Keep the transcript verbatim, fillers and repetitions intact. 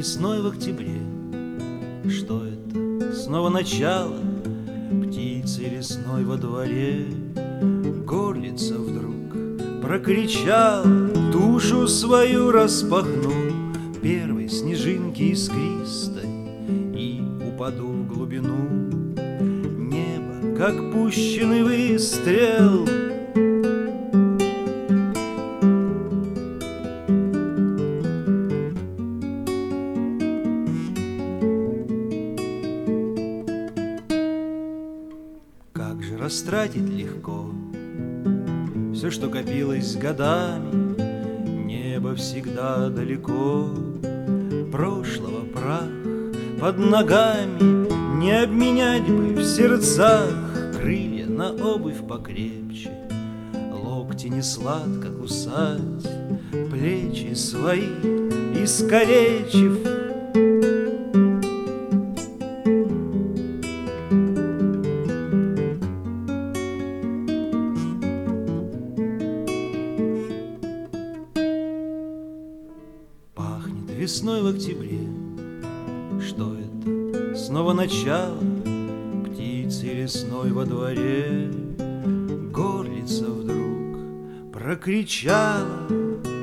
весной в октябре. Что это? Снова начало птицы лесной во дворе. Горлица вдруг прокричала, душу свою распахну первой снежинки искристой и упаду в глубину. Небо, как пущенный выстрел, как же растратить легко все, что копилось годами. Небо всегда далеко, прошлого прах под ногами. Не обменять бы в сердцах крылья на обувь покрепче, локти не сладко кусать, плечи свои искалечив. Пахнет весной в октябре. Что это? Снова начало птицы лесной во дворе. Горлица вдруг прокричала,